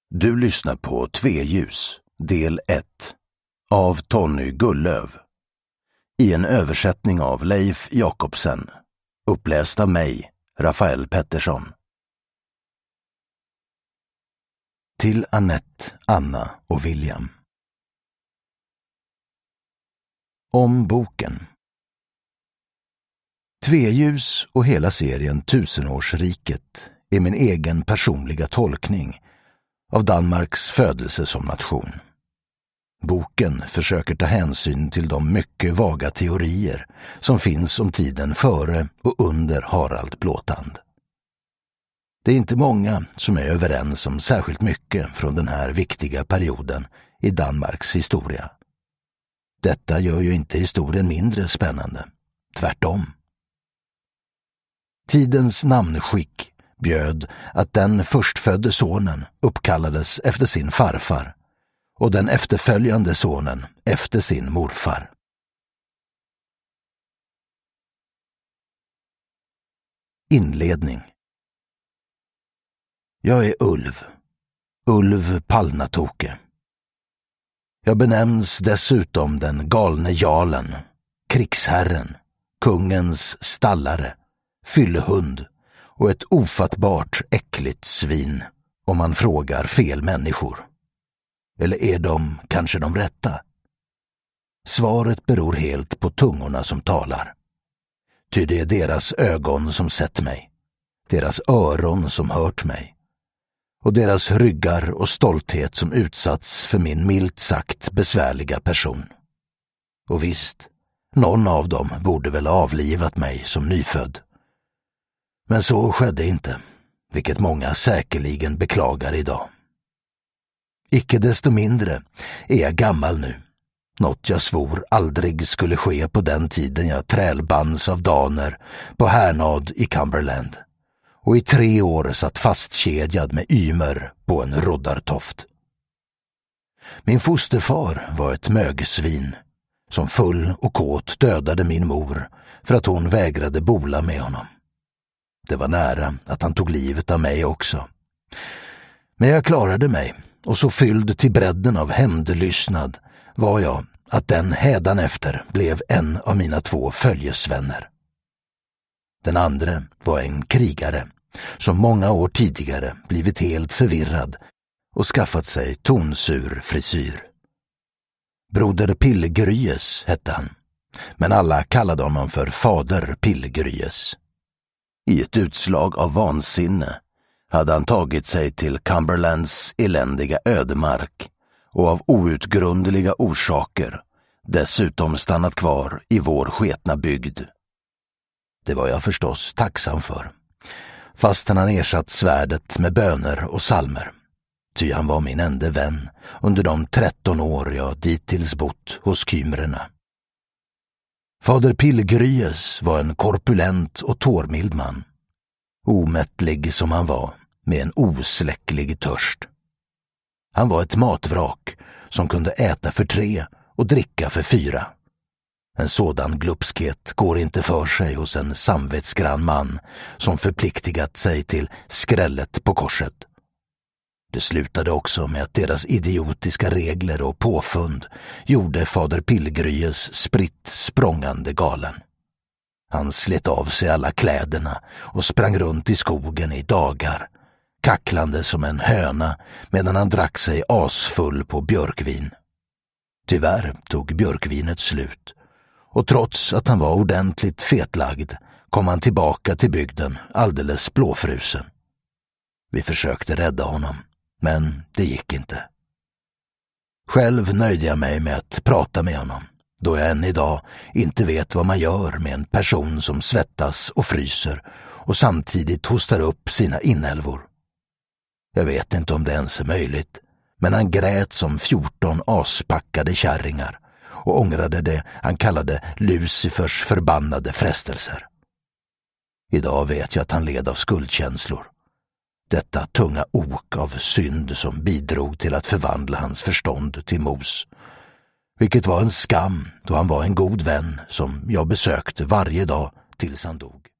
Du lyssnar på Tveljus, del 1, av Tony Gullöv. I en översättning av Leif Jakobsen, uppläst av mig, Rafael Pettersson. Till Annette, Anna och William. Om boken. Tveljus och hela serien Tusenårsriket är min egen personliga tolkning av Danmarks födelse som nation. Boken försöker ta hänsyn till de mycket vaga teorier som finns om tiden före och under Harald Blåtand. Det är inte många som är överens om särskilt mycket från den här viktiga perioden i Danmarks historia. Detta gör ju inte historien mindre spännande, tvärtom. Tidens namnskick bjöd att den förstfödde sonen uppkallades efter sin farfar och den efterföljande sonen efter sin morfar. Inledning. Jag är Ulv Palnatoke. Jag benämns dessutom den galne jarlen, krigsherren, kungens stallare, fyllehund och ett ofattbart äckligt svin om man frågar fel människor. Eller är de kanske de rätta? Svaret beror helt på tungorna som talar. Ty det är deras ögon som sett mig, deras öron som hört mig och deras ryggar och stolthet som utsatts för min milt sagt besvärliga person. Och visst, någon av dem borde väl avlivat mig som nyfödd. Men så skedde inte, vilket många säkerligen beklagar idag. Icke desto mindre är jag gammal nu, något jag svor aldrig skulle ske på den tiden jag trälbands av daner på Härnad i Cumberland och i 3 år satt fastkedjad med ymer på en roddartoft. Min fosterfar var ett mögsvin som full och kåt dödade min mor för att hon vägrade bola med honom. Det var nära att han tog livet av mig också. Men jag klarade mig, och så fylld till bredden av hämndlystnad var jag att den hädanefter blev en av mina 2 följesvänner. Den andra var en krigare som många år tidigare blivit helt förvirrad och skaffat sig tonsur frisyr. Broder Pilgryes hette han, men alla kallade honom för fader Pilgryes. I ett utslag av vansinne hade han tagit sig till Cumberlands eländiga ödemark och av outgrundliga orsaker dessutom stannat kvar i vår sketna bygd. Det var jag förstås tacksam för, fastän han ersatt svärdet med böner och salmer, ty han var min enda vän under de 13 år jag dittills bott hos kymrerna. Fader Pilgryes var en korpulent och tårmild man, omättlig som han var, med en osläcklig törst. Han var ett matvrak som kunde äta för 3 och dricka för 4. En sådan glupskhet går inte för sig hos en samvetsgrann man som förpliktigat sig till skrället på korset. Det slutade också med att deras idiotiska regler och påfund gjorde fader Pilgryes spritt språngande galen. Han slet av sig alla kläderna och sprang runt i skogen i dagar, kacklande som en höna medan han drack sig asfull på björkvin. Tyvärr tog björkvinet slut, och trots att han var ordentligt fetlagd kom han tillbaka till bygden alldeles blåfrusen. Vi försökte rädda honom, men det gick inte. Själv nöjde jag mig med att prata med honom, då jag än idag inte vet vad man gör med en person som svettas och fryser och samtidigt hostar upp sina inälvor. Jag vet inte om det ens är möjligt, men han grät som 14 aspackade kärringar och ångrade det han kallade Lucifers förbannade frestelser. Idag vet jag att han led av skuldkänslor. Detta tunga ok av synd som bidrog till att förvandla hans förstånd till mos, vilket var en skam då han var en god vän som jag besökte varje dag tills han dog.